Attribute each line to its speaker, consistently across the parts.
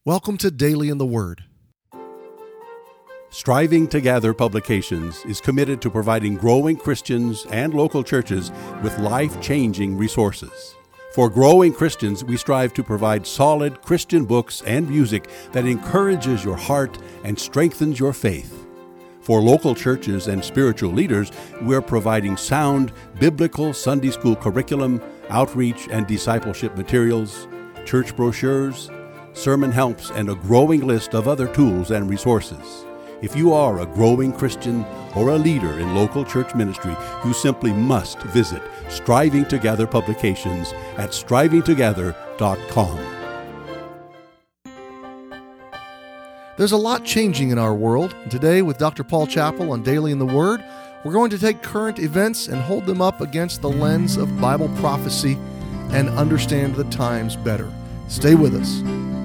Speaker 1: Welcome to Daily in the Word.
Speaker 2: Striving to Gather Publications is committed to providing growing Christians and local churches with life-changing resources. For growing Christians, we strive to provide solid Christian books and music that encourages your heart and strengthens your faith. For local churches and spiritual leaders, we're providing sound biblical Sunday school curriculum, outreach and discipleship materials, church brochures, sermon helps, and a growing list of other tools and resources. If you are a growing Christian or a leader in local church ministry, you simply must visit Striving to Gather Publications at strivingtogether.com.
Speaker 1: There's a lot changing in our world. Today, with Dr. Paul Chappell on Daily in the Word, we're going to take current events and hold them up against the lens of Bible prophecy and understand the times better. Stay with us.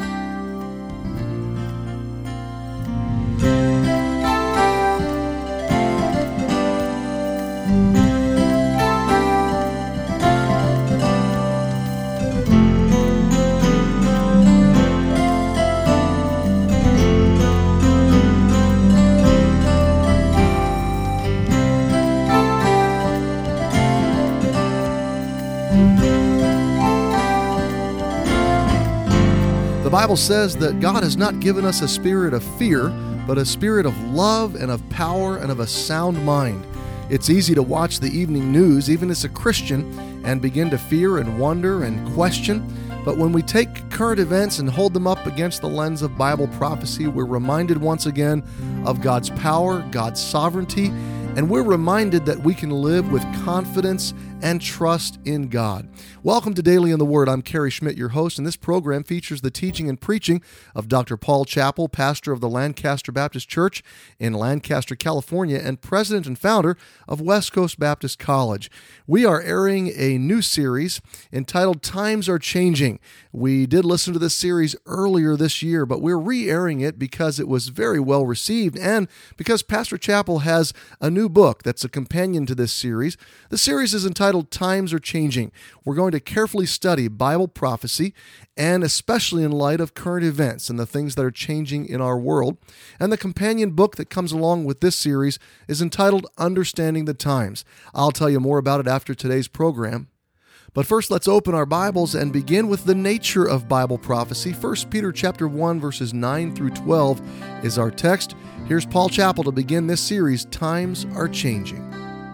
Speaker 1: The Bible says that God has not given us a spirit of fear, but a spirit of love and of power and of a sound mind. It's easy to watch the evening news, even as a Christian, and begin to fear and wonder and question. But when we take current events and hold them up against the lens of Bible prophecy, we're reminded once again of God's power, God's sovereignty, and we're reminded that we can live with confidence and trust in God. Welcome to Daily in the Word. I'm Kerry Schmidt, your host, and this program features the teaching and preaching of Dr. Paul Chappell, pastor of the Lancaster Baptist Church in Lancaster, California, and president and founder of West Coast Baptist College. We are airing a new series entitled Times Are Changing. We did listen to this series earlier this year, but we're re-airing it because it was very well received and because Pastor Chappell has a new book that's a companion to this series. The series is entitled Times Are Changing. We're going to carefully study Bible prophecy, and especially in light of current events and the things that are changing in our world. And the companion book that comes along with this series is entitled Understanding the Times. I'll tell you more about it after today's program. But first, let's open our Bibles and begin with the nature of Bible prophecy. 1 Peter chapter 1, verses 9 through 12 is our text. Here's Paul Chappell to begin this series, Times Are Changing.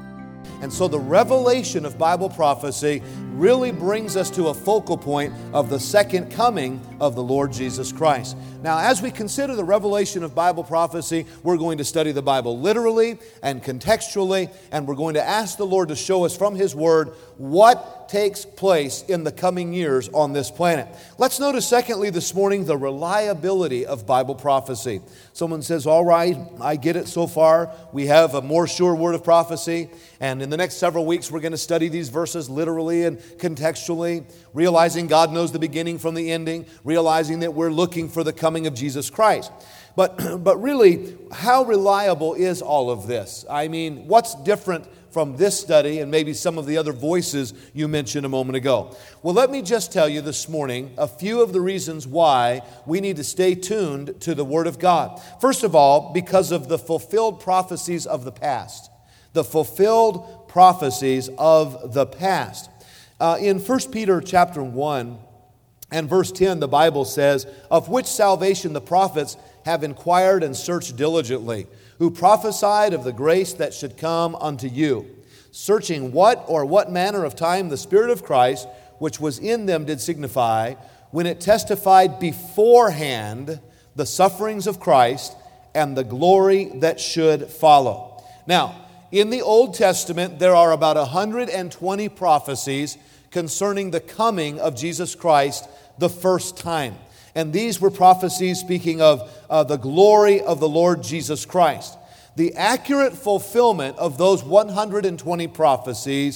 Speaker 3: And so the revelation of Bible prophecy really brings us to a focal point of the second coming of the Lord Jesus Christ. Now, as we consider the revelation of Bible prophecy, we're going to study the Bible literally and contextually, and we're going to ask the Lord to show us from His Word what takes place in the coming years on this planet. Let's notice, secondly, this morning, the reliability of Bible prophecy. Someone says, all right, I get it so far. We have a more sure word of prophecy, and in the next several weeks, we're going to study these verses literally and contextually, realizing God knows the beginning from the ending, realizing that we're looking for the coming of Jesus Christ. But really, how reliable is all of this? I mean, what's different from this study and maybe some of the other voices you mentioned a moment ago? Well, let me just tell you this morning a few of the reasons why we need to stay tuned to the Word of God. First of all, because of the fulfilled prophecies of the past. The fulfilled prophecies of the past. In 1 Peter chapter 1 and verse 10, the Bible says, of which salvation the prophets have inquired and searched diligently, who prophesied of the grace that should come unto you, searching what manner of time the Spirit of Christ, which was in them, did signify, when it testified beforehand the sufferings of Christ and the glory that should follow. Now, in the Old Testament, there are about 120 prophecies concerning the coming of Jesus Christ the first time. And these were prophecies speaking of the glory of the Lord Jesus Christ. The accurate fulfillment of those 120 prophecies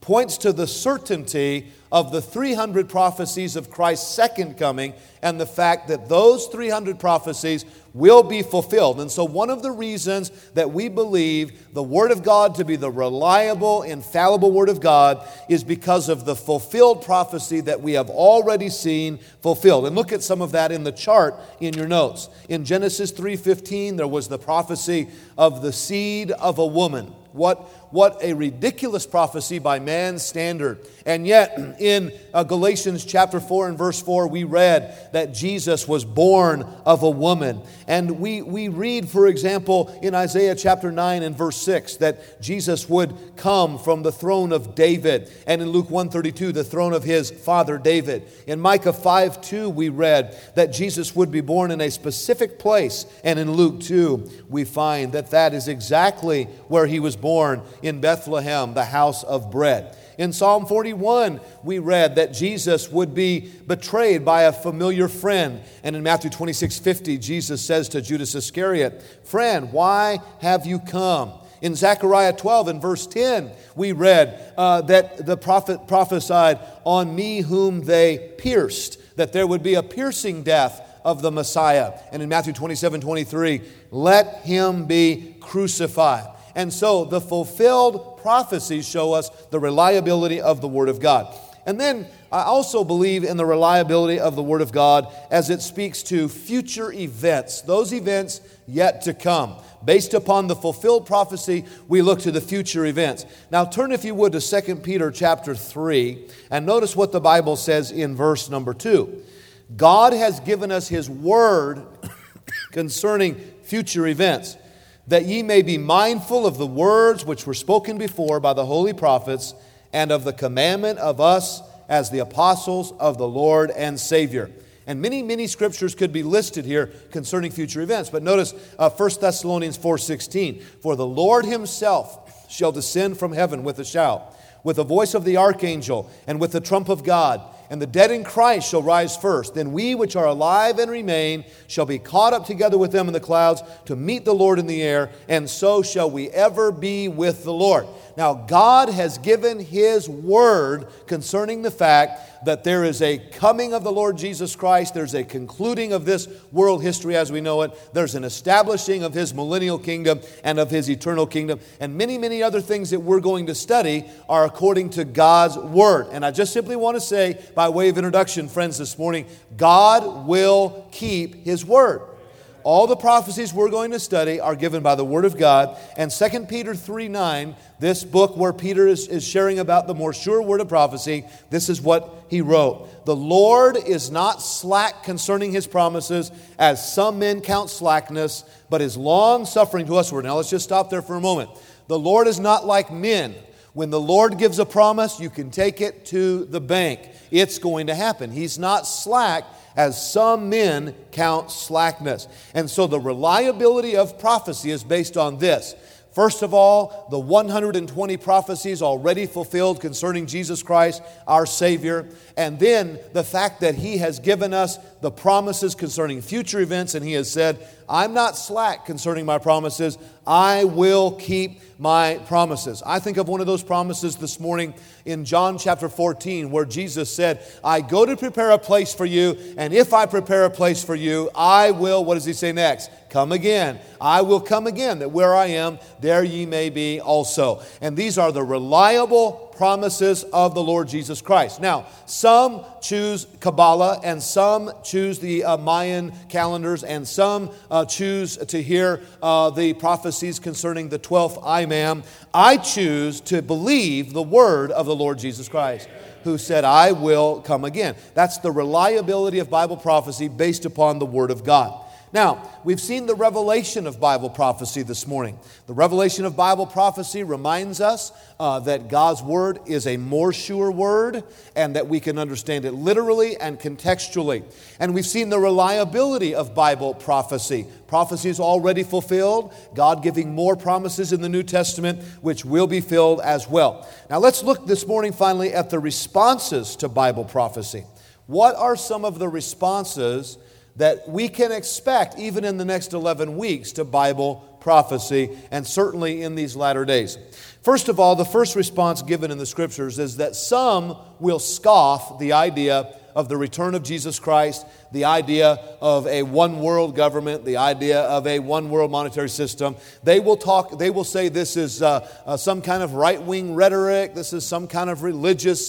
Speaker 3: points to the certainty of the 300 prophecies of Christ's second coming and the fact that those 300 prophecies will be fulfilled. And so one of the reasons that we believe the Word of God to be the reliable, infallible Word of God is because of the fulfilled prophecy that we have already seen fulfilled. And look at some of that in the chart in your notes. In Genesis 3:15, there was the prophecy of the seed of a woman. What a ridiculous prophecy by man's standard. And yet, in Galatians chapter 4 and verse 4, we read that Jesus was born of a woman. And we read, for example, in Isaiah chapter 9 and verse 6, that Jesus would come from the throne of David. And in Luke 1:32, the throne of his father David. In Micah 5:2, we read that Jesus would be born in a specific place. And in Luke 2, we find that that is exactly where he was born, in Bethlehem, the house of bread. In Psalm 41, we read that Jesus would be betrayed by a familiar friend. And in Matthew 26:50, Jesus says to Judas Iscariot, "Friend, why have you come?" In Zechariah 12 and verse 10, we read that the prophet prophesied, "On me whom they pierced," that there would be a piercing death of the Messiah. And in Matthew 27:23, "Let him be crucified." And so the fulfilled prophecies show us the reliability of the Word of God. And then I also believe in the reliability of the Word of God as it speaks to future events, those events yet to come. Based upon the fulfilled prophecy, we look to the future events. Now turn, if you would, to 2 Peter chapter 3, and notice what the Bible says in verse number 2. God has given us His Word concerning future events, that ye may be mindful of the words which were spoken before by the holy prophets, and of the commandment of us as the apostles of the Lord and Savior. And many scriptures could be listed here concerning future events. But notice 1 Thessalonians 4:16. "For the Lord Himself shall descend from heaven with a shout, with the voice of the archangel, and with the trump of God. And the dead in Christ shall rise first. Then we which are alive and remain shall be caught up together with them in the clouds to meet the Lord in the air, and so shall we ever be with the Lord." Now, God has given His Word concerning the fact that there is a coming of the Lord Jesus Christ. There's a concluding of this world history as we know it. There's an establishing of His millennial kingdom and of His eternal kingdom. And many other things that we're going to study are according to God's Word. And I just simply want to say, by way of introduction, friends, this morning, God will keep His Word. All the prophecies we're going to study are given by the Word of God. And 2 Peter 3:9, this book where Peter is sharing about the more sure word of prophecy, this is what he wrote. "The Lord is not slack concerning His promises, as some men count slackness, but is long-suffering to usward." Now let's just stop there for a moment. The Lord is not like men. When the Lord gives a promise, you can take it to the bank. It's going to happen. He's not slack, as some men count slackness. And so the reliability of prophecy is based on this. First of all, the 120 prophecies already fulfilled concerning Jesus Christ, our Savior. And then the fact that He has given us the promises concerning future events, and He has said, "I'm not slack concerning my promises. I will keep my promises." I think of one of those promises this morning in John chapter 14, where Jesus said, "I go to prepare a place for you, and if I prepare a place for you, I will," what does He say next? "Come again. I will come again, that where I am, there ye may be also." And these are the reliable promises of the Lord Jesus Christ. Now, some choose Kabbalah, and some choose the Mayan calendars, and some choose to hear the prophecies concerning the 12th Imam. I choose to believe the word of the Lord Jesus Christ, who said, "I will come again." That's the reliability of Bible prophecy based upon the Word of God. Now, we've seen the revelation of Bible prophecy this morning. The revelation of Bible prophecy reminds us that God's Word is a more sure Word, and that we can understand it literally and contextually. And we've seen the reliability of Bible prophecy. Prophecy is already fulfilled, God giving more promises in the New Testament, which will be filled as well. Now let's look this morning finally at the responses to Bible prophecy. What are some of the responses that we can expect even in the next 11 weeks to Bible prophecy, and certainly in these latter days. First of all, the first response given in the Scriptures is that some will scoff the idea of the return of Jesus Christ, the idea of a one-world government, the idea of a one-world monetary system. They will say this is some kind of right-wing rhetoric, this is some kind of religious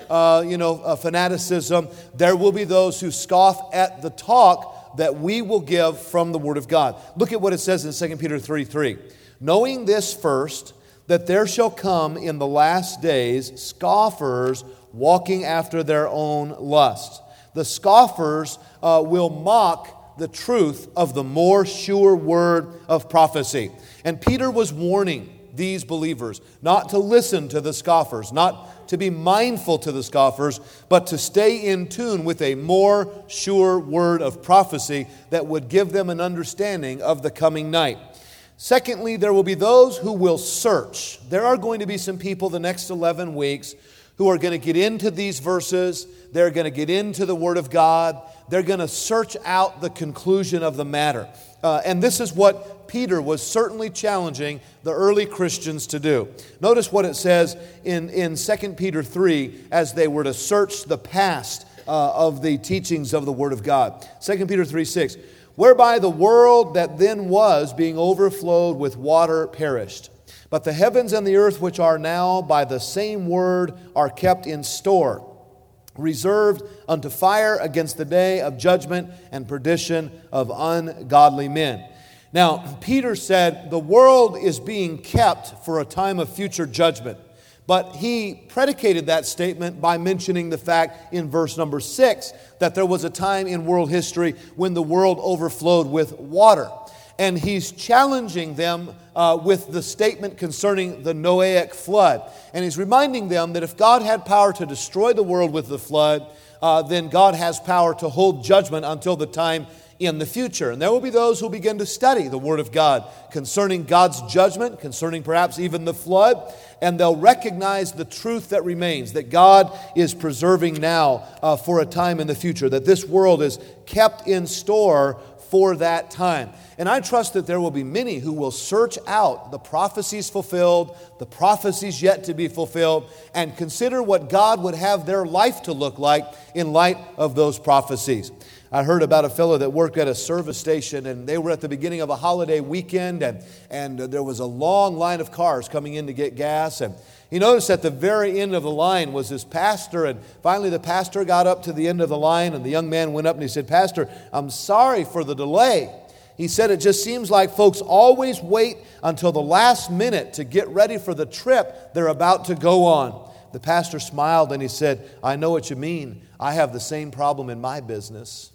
Speaker 3: fanaticism. There will be those who scoff at the talk that we will give from the Word of God. Look at what it says in 2 Peter 3:3. Knowing this first, that there shall come in the last days scoffers walking after their own lusts. The scoffers will mock the truth of the more sure word of prophecy. And Peter was warning these believers not to listen to the scoffers, not to be mindful to the scoffers, but to stay in tune with a more sure word of prophecy that would give them an understanding of the coming night. Secondly, there will be those who will search. There are going to be some people the next 11 weeks who are going to get into these verses. They're going to get into the Word of God. They're going to search out the conclusion of the matter. And this is what Peter was certainly challenging the early Christians to do. Notice what it says in 2 Peter 3 as they were to search the past of the teachings of the Word of God. 2 Peter 3:6. Whereby the world that then was, being overflowed with water, perished. But the heavens and the earth which are now by the same word are kept in store, reserved unto fire against the day of judgment and perdition of ungodly men. Now, Peter said the world is being kept for a time of future judgment. But he predicated that statement by mentioning the fact in verse number 6 that there was a time in world history when the world overflowed with water. And he's challenging them with the statement concerning the Noahic flood. And he's reminding them that if God had power to destroy the world with the flood, then God has power to hold judgment until the time in the future. And there will be those who begin to study the Word of God concerning God's judgment, concerning perhaps even the flood, and they'll recognize the truth that remains, that God is preserving now for a time in the future, that this world is kept in store for that time. And I trust that there will be many who will search out the prophecies fulfilled, the prophecies yet to be fulfilled, and consider what God would have their life to look like in light of those prophecies. I heard about a fellow that worked at a service station, and they were at the beginning of a holiday weekend, and there was a long line of cars coming in to get gas, and he noticed at the very end of the line was this pastor, and finally the pastor got up to the end of the line, and the young man went up and he said, "Pastor, I'm sorry for the delay." He said, "It just seems like folks always wait until the last minute to get ready for the trip they're about to go on." The pastor smiled and he said, "I know what you mean. I have the same problem in my business."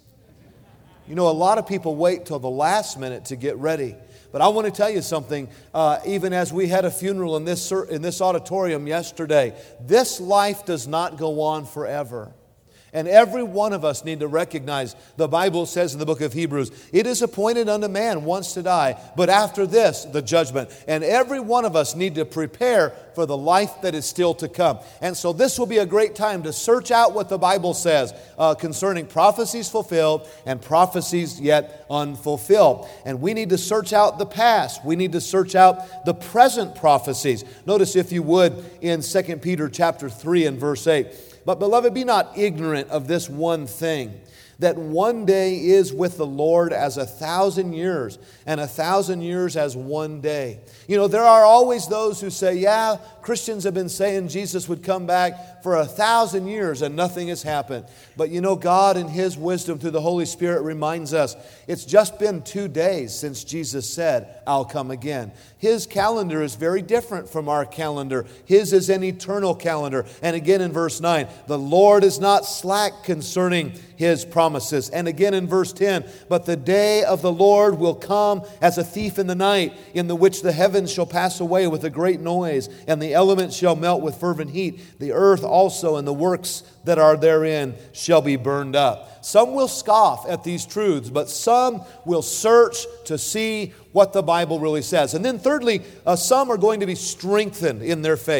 Speaker 3: You know, a lot of people wait till the last minute to get ready. But I want to tell you something, even as we had a funeral in this auditorium yesterday, this life does not go on forever. And every one of us need to recognize, the Bible says in the book of Hebrews, it is appointed unto man once to die, but after this, the judgment. And every one of us need to prepare for the life that is still to come. And so this will be a great time to search out what the Bible says concerning prophecies fulfilled and prophecies yet unfulfilled. And we need to search out the past. We need to search out the present prophecies. Notice, if you would, in 2 Peter chapter 3 and verse 8, "But, beloved, be not ignorant of this one thing, that one day is with the Lord as 1,000 years, and 1,000 years as one day." You know, there are always those who say, yeah, Christians have been saying Jesus would come back for 1,000 years and nothing has happened. But you know, God in His wisdom through the Holy Spirit reminds us it's just been 2 days since Jesus said, "I'll come again." His calendar is very different from our calendar. His is an eternal calendar. And again in verse 9, "The Lord is not slack concerning His promises." And again in verse 10, "But the day of the Lord will come as a thief in the night, in the which the heavens shall pass away with a great noise, and the elements shall melt with fervent heat. The earth also and the works that are therein shall be burned up." Some will scoff at these truths, but some will search to see what the Bible really says. And then thirdly, some are going to be strengthened in their faith.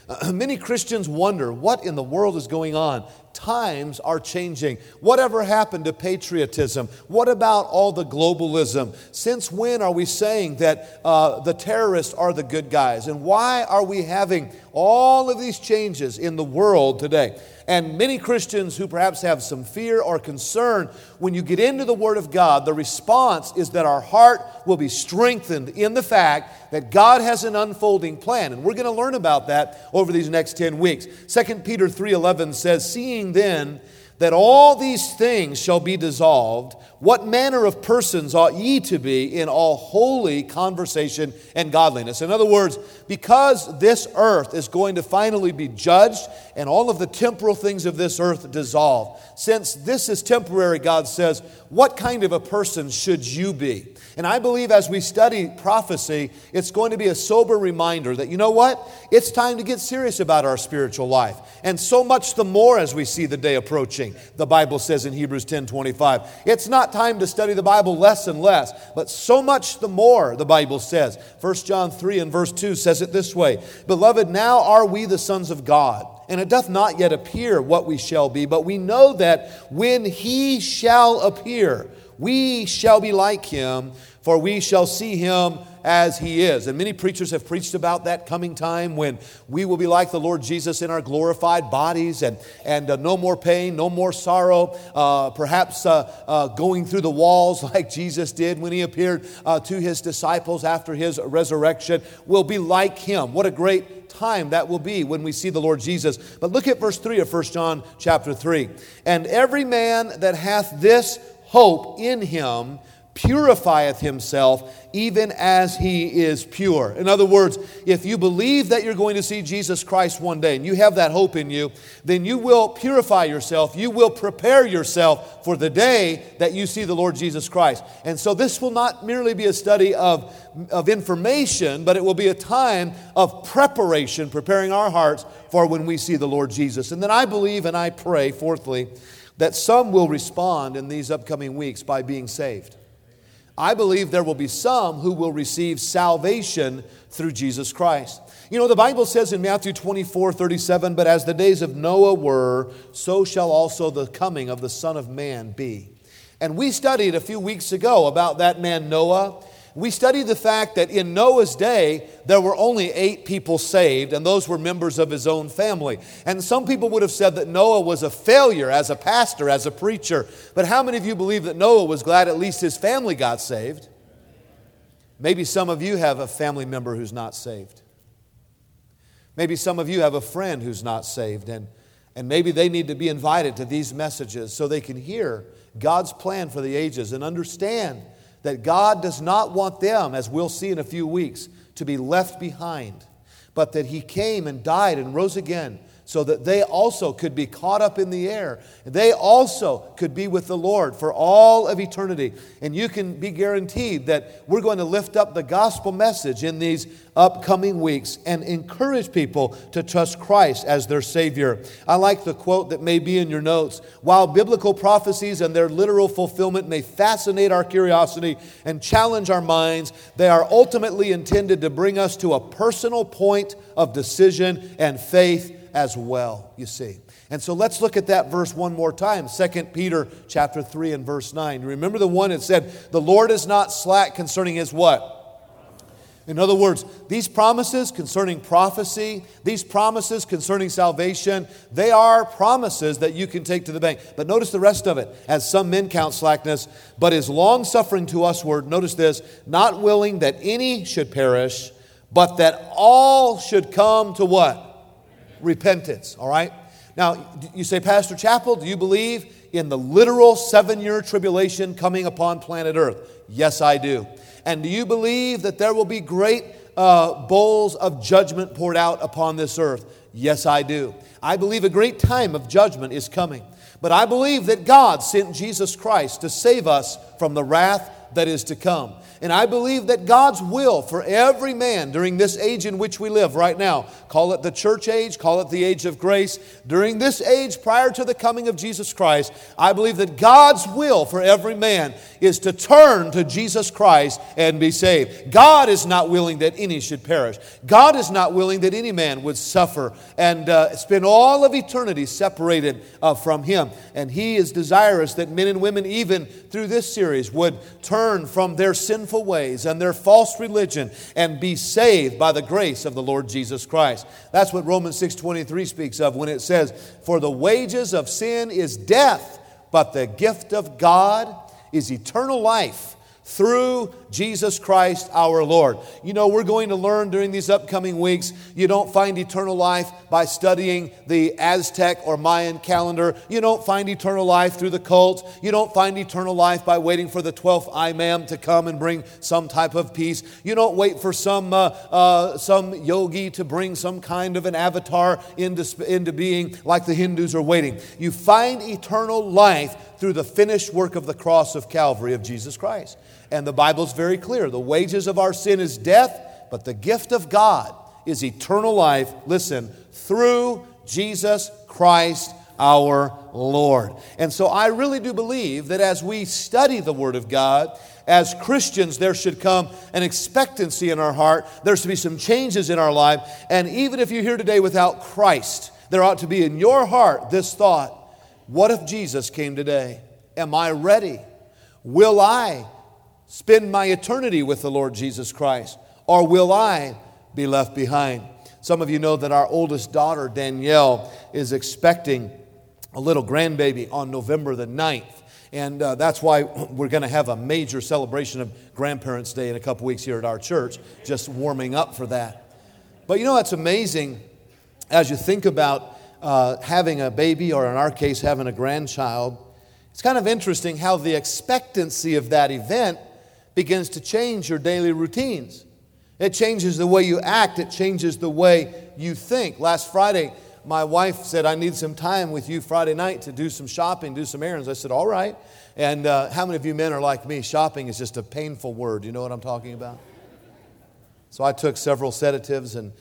Speaker 3: Many Christians wonder, what in the world is going on? Times are changing. Whatever happened to patriotism? What about all the globalism? Since when are we saying that the terrorists are the good guys? And why are we having all of these changes in the world today? And many Christians who perhaps have some fear or concern, when you get into the Word of God, the response is that our heart will be strengthened in the fact that God has an unfolding plan. And we're going to learn about that over these next 10 weeks. 2 Peter 3:11 says, "Seeing then that all these things shall be dissolved, what manner of persons ought ye to be in all holy conversation and godliness?" In other words, because this earth is going to finally be judged and all of the temporal things of this earth dissolved, since this is temporary, God says, what kind of a person should you be? And I believe as we study prophecy, it's going to be a sober reminder that, you know what? It's time to get serious about our spiritual life. And so much the more as we see the day approaching. The Bible says in Hebrews 10:25. It's not time to study the Bible less and less, but so much the more, the Bible says. 1 John 3 and verse 2 says it this way, "Beloved, now are we the sons of God, and it doth not yet appear what we shall be, but we know that when He shall appear, we shall be like Him, for we shall see Him as He is." And many preachers have preached about that coming time when we will be like the Lord Jesus in our glorified bodies and no more pain, no more sorrow, perhaps going through the walls like Jesus did when He appeared to His disciples after His resurrection. We'll be like Him. What a great time that will be when we see the Lord Jesus. But look at verse 3 of 1 John chapter 3. "And every man that hath this hope in Him purifieth himself, even as He is pure." In other words, if you believe that you're going to see Jesus Christ one day, and you have that hope in you, then you will purify yourself. You will prepare yourself for the day that you see the Lord Jesus Christ. And so this will not merely be a study of information, but it will be a time of preparation, preparing our hearts for when we see the Lord Jesus. And then I believe and I pray, fourthly, that some will respond in these upcoming weeks by being saved. I believe there will be some who will receive salvation through Jesus Christ. You know, the Bible says in Matthew 24:37, "But as the days of Noah were, so shall also the coming of the Son of Man be." And we studied a few weeks ago about that man Noah. We studied the fact that in Noah's day, there were only 8 people saved, and those were members of his own family. And some people would have said that Noah was a failure as a pastor, as a preacher. But how many of you believe that Noah was glad at least his family got saved? Maybe some of you have a family member who's not saved. Maybe some of you have a friend who's not saved, and maybe they need to be invited to these messages so they can hear God's plan for the ages and understand that God does not want them, as we'll see in a few weeks, to be left behind, but that He came and died and rose again so that they also could be caught up in the air. They also could be with the Lord for all of eternity. And you can be guaranteed that we're going to lift up the gospel message in these upcoming weeks and encourage people to trust Christ as their Savior. I like the quote that may be in your notes. "While biblical prophecies and their literal fulfillment may fascinate our curiosity and challenge our minds, they are ultimately intended to bring us to a personal point of decision and faith as well," you see. And so let's look at that verse one more time. 2 Peter chapter 3 and verse 9. Remember the one that said, "The Lord is not slack concerning His" what? In other words, these promises concerning prophecy, these promises concerning salvation, they are promises that you can take to the bank. But notice the rest of it. "As some men count slackness, but is long-suffering to usward," notice this, "not willing that any should perish, but that all should come to" what? Repentance. All right? Now, you say, "Pastor Chappell, do you believe in the literal 7-year tribulation coming upon planet Earth?" Yes, I do. "And do you believe that there will be great bowls of judgment poured out upon this earth?" Yes, I do. I believe a great time of judgment is coming. But I believe that God sent Jesus Christ to save us from the wrath that is to come. And I believe that God's will for every man during this age in which we live right now, call it the church age, call it the age of grace, during this age prior to the coming of Jesus Christ, I believe that God's will for every man is to turn to Jesus Christ and be saved. God is not willing that any should perish. God is not willing that any man would suffer and spend all of eternity separated from Him. And He is desirous that men and women, even through this series, would turn from their sinful ways and their false religion and be saved by the grace of the Lord Jesus Christ. That's what Romans 6:23 speaks of when it says, "For the wages of sin is death, but the gift of God is eternal life through Jesus Christ our Lord." You know, we're going to learn during these upcoming weeks, you don't find eternal life by studying the Aztec or Mayan calendar. You don't find eternal life through the cult. You don't find eternal life by waiting for the 12th Imam to come and bring some type of peace. You don't wait for some yogi to bring some kind of an avatar into being like the Hindus are waiting. You find eternal life through the finished work of the cross of Calvary of Jesus Christ. And the Bible's very clear. The wages of our sin is death, but the gift of God is eternal life, listen, through Jesus Christ our Lord. And so I really do believe that as we study the Word of God, as Christians, there should come an expectancy in our heart. There should be some changes in our life. And even if you're here today without Christ, there ought to be in your heart this thought: what if Jesus came today? Am I ready? Will I spend my eternity with the Lord Jesus Christ? Or will I be left behind? Some of you know that our oldest daughter, Danielle, is expecting a little grandbaby on November the 9th. And that's why we're going to have a major celebration of Grandparents' Day in a couple weeks here at our church, just warming up for that. But you know, it's amazing as you think about having a baby, or in our case, having a grandchild. It's kind of interesting how the expectancy of that event begins to change your daily routines. It changes the way you act. It changes the way you think. Last Friday, my wife said, "I need some time with you Friday night to do some shopping, do some errands." I said, "All right." And how many of you men are like me? Shopping is just a painful word. You know what I'm talking about? So I took several sedatives and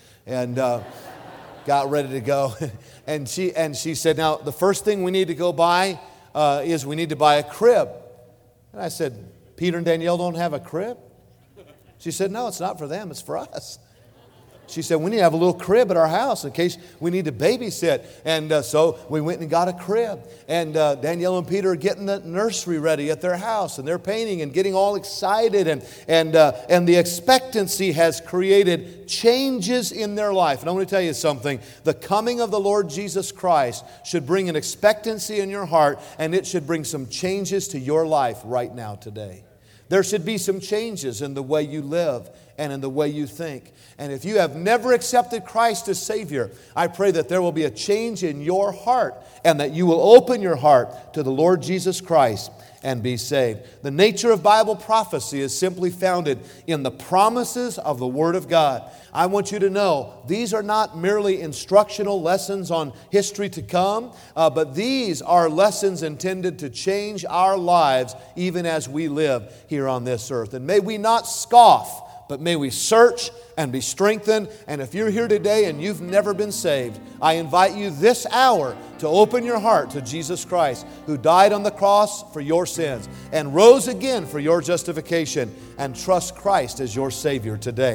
Speaker 3: got ready to go. And she said, "Now, the first thing we need to go buy is we need to buy a crib." And I said, "Peter and Danielle don't have a crib?" She said, "No, it's not for them, it's for us." She said, "We need to have a little crib at our house in case we need to babysit." And so we went and got a crib. And Danielle and Peter are getting the nursery ready at their house. And they're painting and getting all excited. And the expectancy has created changes in their life. And I want to tell you something. The coming of the Lord Jesus Christ should bring an expectancy in your heart. And it should bring some changes to your life right now today. There should be some changes in the way you live and in the way you think. And if you have never accepted Christ as Savior, I pray that there will be a change in your heart and that you will open your heart to the Lord Jesus Christ and be saved. The nature of Bible prophecy is simply founded in the promises of the Word of God. I want you to know these are not merely instructional lessons on history to come, but these are lessons intended to change our lives even as we live here on this earth. And may we not scoff, but may we search and be strengthened. And if you're here today and you've never been saved, I invite you this hour to open your heart to Jesus Christ, who died on the cross for your sins and rose again for your justification, and trust Christ as your Savior today.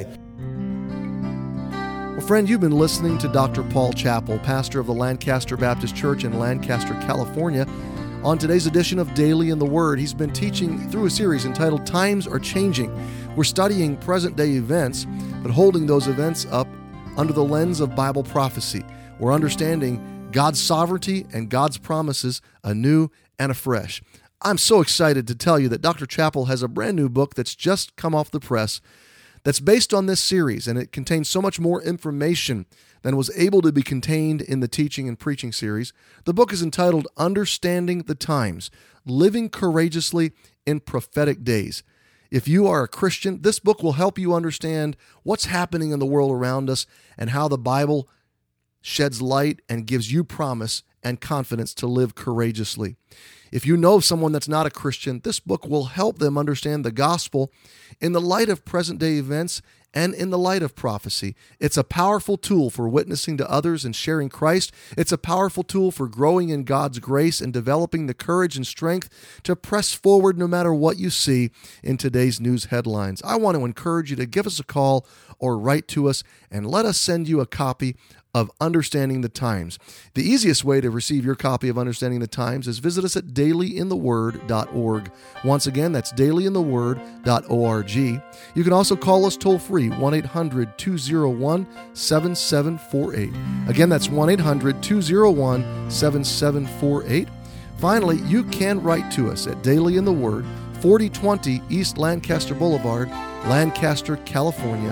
Speaker 1: Well, friend, you've been listening to Dr. Paul Chappell, pastor of the Lancaster Baptist Church in Lancaster, California. On today's edition of Daily in the Word, he's been teaching through a series entitled Times Are Changing. We're studying present-day events, but holding those events up under the lens of Bible prophecy. We're understanding God's sovereignty and God's promises anew and afresh. I'm so excited to tell you that Dr. Chappell has a brand new book that's just come off the press that's based on this series, and it contains so much more information than was able to be contained in the teaching and preaching series. The book is entitled Understanding the Times, Living Courageously in Prophetic Days. If you are a Christian, this book will help you understand what's happening in the world around us and how the Bible sheds light and gives you promise and confidence to live courageously. If you know someone that's not a Christian, this book will help them understand the gospel in the light of present-day events and in the light of prophecy. It's a powerful tool for witnessing to others and sharing Christ. It's a powerful tool for growing in God's grace and developing the courage and strength to press forward no matter what you see in today's news headlines. I want to encourage you to give us a call or write to us and let us send you a copy of Understanding the Times. The easiest way to receive your copy of Understanding the Times is visit us at dailyintheword.org. Once again, that's dailyintheword.org. You can also call us toll-free, 1-800-201-7748. Again, that's 1-800-201-7748. Finally, you can write to us at Daily in the Word, 4020 East Lancaster Boulevard, Lancaster, California,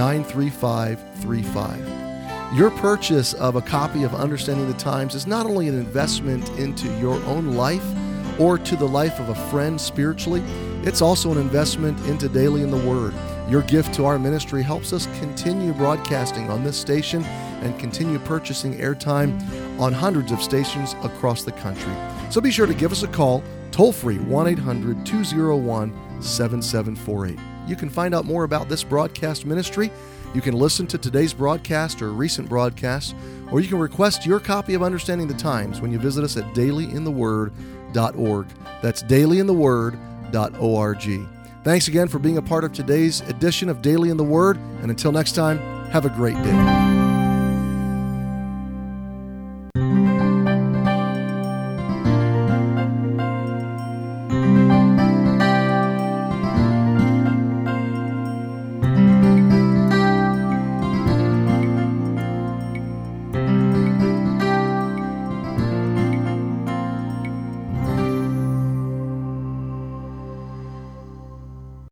Speaker 1: 93535. Your purchase of a copy of Understanding the Times is not only an investment into your own life or to the life of a friend spiritually, it's also an investment into Daily in the Word. Your gift to our ministry helps us continue broadcasting on this station and continue purchasing airtime on hundreds of stations across the country. So be sure to give us a call, toll-free, 1-800-201-7748. You can find out more about this broadcast ministry. You can listen to today's broadcast or recent broadcasts, or you can request your copy of Understanding the Times when you visit us at dailyintheword.org. That's dailyintheword.org. Thanks again for being a part of today's edition of Daily in the Word, and until next time, have a great day.